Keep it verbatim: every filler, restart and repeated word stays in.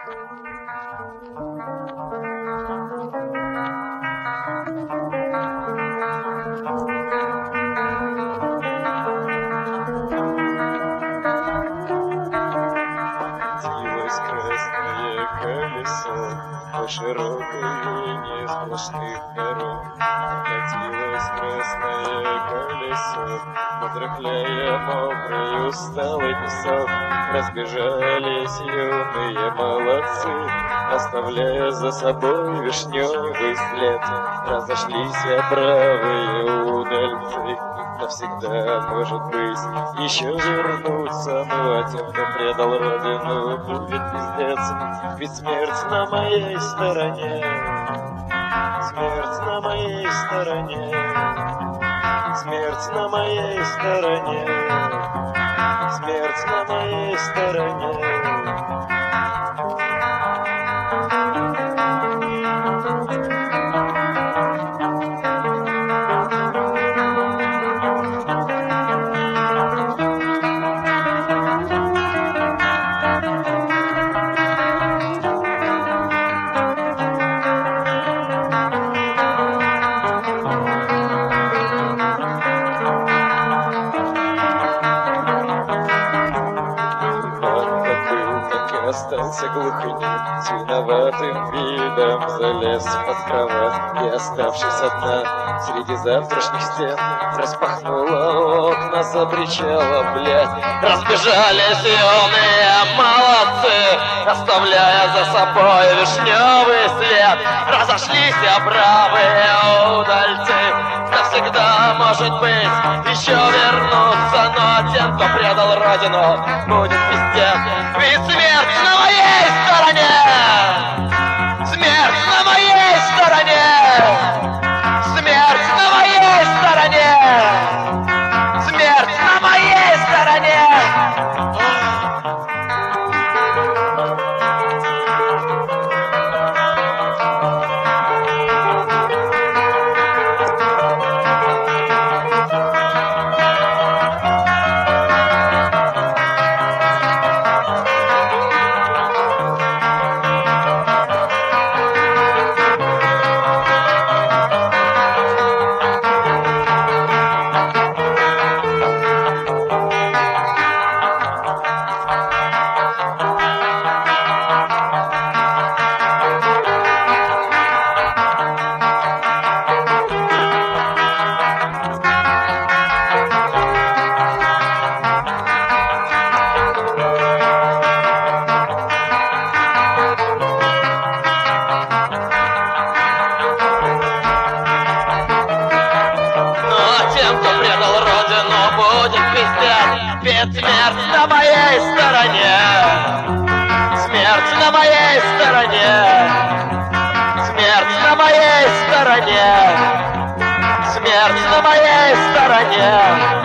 Красное колесо по широкой линии сплошных дорог. Катилось красное колесо, подрыхляя мокрый усталый песок. Разбежались юные молодцы, оставляя за собой вишневый след. Разошлись бравые удальцы, навсегда, может быть, еще вернуться. Но тем, кто предал родину, будет пиздец. Ведь смерть на моей стороне, смерть на моей стороне, смерть на моей стороне, смерть на моей стороне. Остался глухонем, с виноватым видом залез под кровать. И, оставшись одна среди завтрашних стен, распахнула окна за причала, блядь. Разбежались юные молодцы, оставляя за собой вишневый след. Разошлись бравые удальцы, навсегда, может быть, еще вернуться. Но тем, кто предал родину, будет пиздец. Ведь смерть на моей стороне, смерть на моей стороне, смерть на моей стороне, смерть на моей стороне. Ведь смерть на моей стороне, смерть на моей стороне, смерть на моей стороне, смерть на моей стороне.